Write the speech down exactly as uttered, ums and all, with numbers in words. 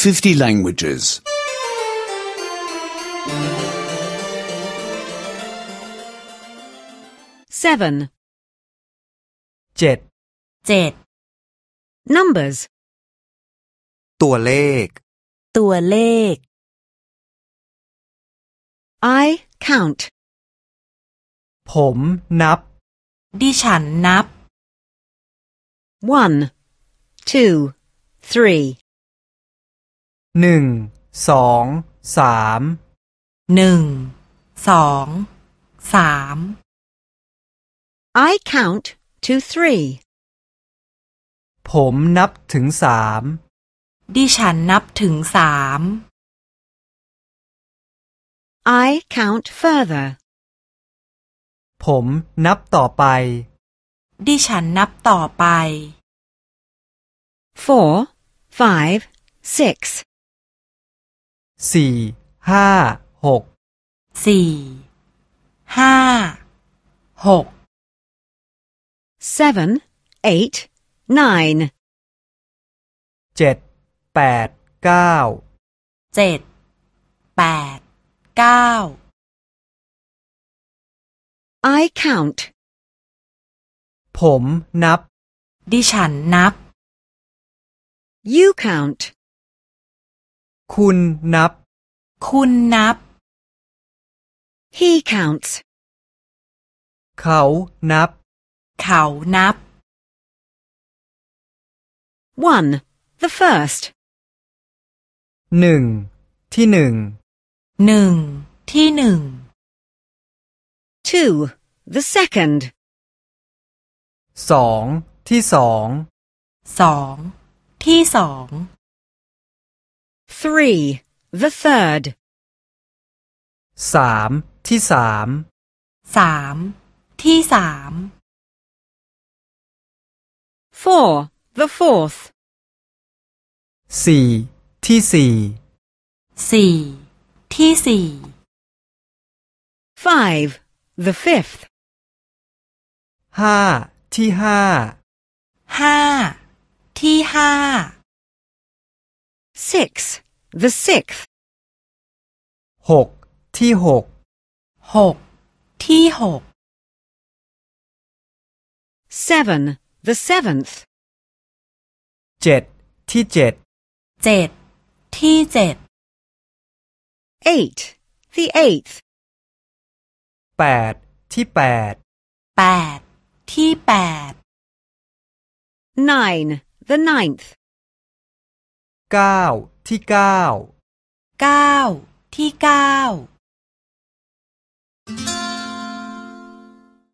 fifty languages. seven. เจ็ดเจ็ด Numbers. ตัวเลขตัวเลข I count. ผมนับดิฉันนับ one, two, three. หนึ่ง สอง สามหนึ่ง สอง สาม I count to three. ผมนับถึงสามดิฉันนับถึงสาม I count further. ผมนับต่อไปดิฉันนับต่อไป four, five, six. สี่ ห้า หกสี่ ห้า หก seven, eight, nine. เจ็ด แปด เก้าเจ็ด แปด เก้า I count. ผมนับดิฉันนับ You count. คุณนับคุณนับ He counts. เขานับเขานับ one, the first. หนึ่ง ที่หนึ่งหนึ่ง ที่หนึ่ง two, the second. สอง ที่สองสอง ที่สอง three, the third. สาม ที่สามสาม ที่สาม four, the fourth. สี่ ที่สี่สี่ ที่สี่ five, the fifth. ห้า ที่ห้าห้า ที่ห้า six, the sixth. หก ที่หกหก ที่หก seven, the seventh. เจ็ด ที่เจ็ดเจ็ด ที่เจ็ด eight, the eighth. แปด ที่แปดแปด ที่แปด nine, the ninth. เก้า ที่เก้าเก้า ที่เก้า